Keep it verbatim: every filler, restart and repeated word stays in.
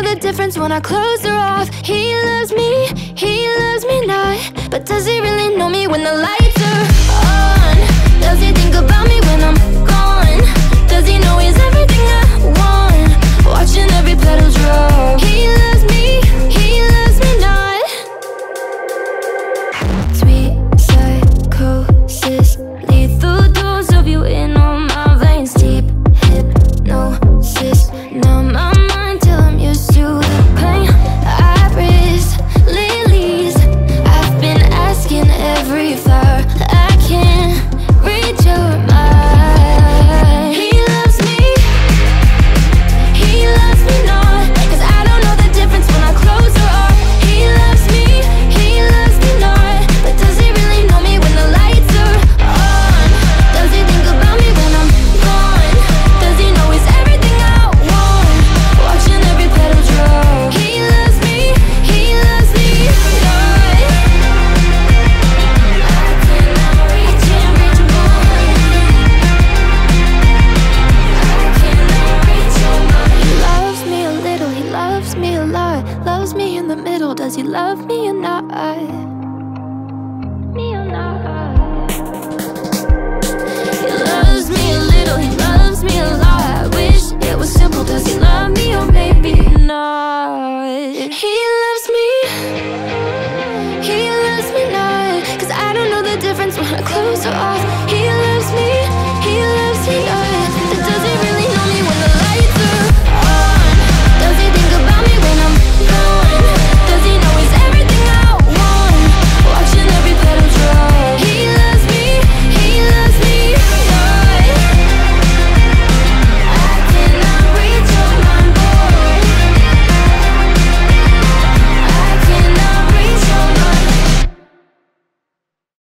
the difference when our clothes are off. He loves me, he loves me not. But does he really know me when the lights are on? Does he think about me when I'm gone? Does he know he's everything I want? Watching every petal drop. He loves me, he loves me not. Sweet psychosis, lethal dose of you in all my veins. Deep hypnosis, numb my mind till I'm used to the pain. Iris lilies, I've been asking every flower. I can't read your mind. He loves me, he loves me not. Cause I don't know the difference when our clothes are off. He loves me, he loves me not. But does he really know me when the lights are on? Does he think about me when I'm gone? Does he know he's everything I want? Watching every petal drop. He loves me, he loves me not. I cannot reach him, reach him on. I cannot reach your mind. He loves me a little, he loves me a lot. Loves me in the middle, does he love me or not? Me or not? He loves me a little, he loves me a lot. I wish it was simple, does he love me or maybe not? He loves me, he loves me not. Cause I don't know the difference when my clothes are off.